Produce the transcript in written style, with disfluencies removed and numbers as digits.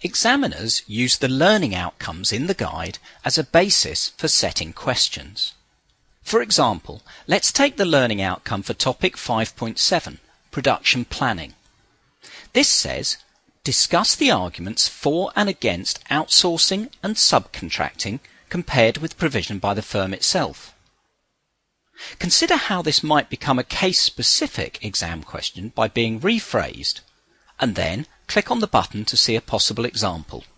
Examiners use the learning outcomes in the guide as a basis for setting questions. For example, let's take the learning outcome for topic 5.7, production planning. This says, discuss the arguments for and against outsourcing and subcontracting compared with provision by the firm itself. Consider how this might become a case-specific exam question by being rephrased, and then click on the button to see a possible example.